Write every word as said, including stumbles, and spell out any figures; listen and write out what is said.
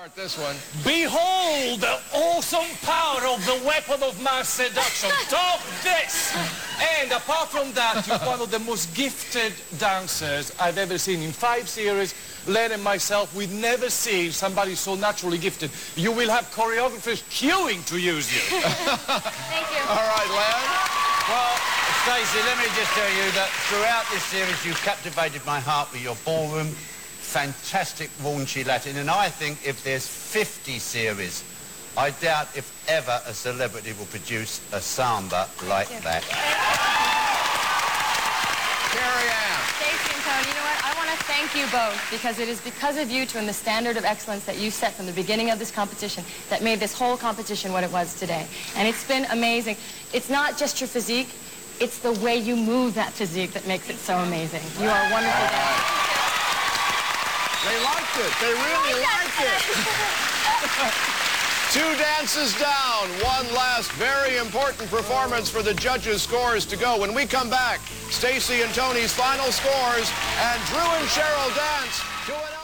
start this one. Behold the awesome power of the weapon of mass seduction. Top this! And apart from that, you're one of the most gifted dancers I've ever seen. In five series, Len and myself, we've never seen somebody so naturally gifted. You will have choreographers queuing to use you. Thank you. All right, Len. Well, Stacey, let me just tell you that throughout this series you've captivated my heart with your ballroom, fantastic raunchy Latin, and I think if there's fifty series, I doubt if ever a celebrity will produce a samba like that. Carrie Ann. Stacey and Tony, you know what? I want to thank you both because it is because of you two and the standard of excellence that you set from the beginning of this competition that made this whole competition what it was today. And it's been amazing. It's not just your physique, it's the way you move that physique that makes it so amazing. You are wonderful dancers. They liked it. They really liked it. Two dances down. One last very important performance for the judges' scores to go. When we come back, Stacey and Tony's final scores and Drew and Cheryl dance to an